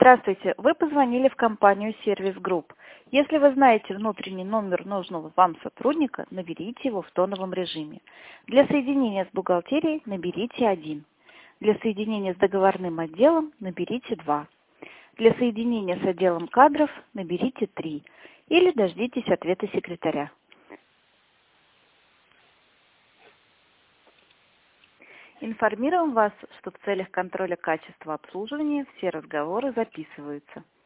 Здравствуйте, вы позвонили в компанию Service Group. Если вы знаете внутренний номер нужного вам сотрудника, наберите его в тоновом режиме. Для соединения с бухгалтерией наберите 1. Для соединения с договорным отделом наберите 2. Для соединения с отделом кадров наберите 3. Или дождитесь ответа секретаря. Информируем вас, что в целях контроля качества обслуживания все разговоры записываются.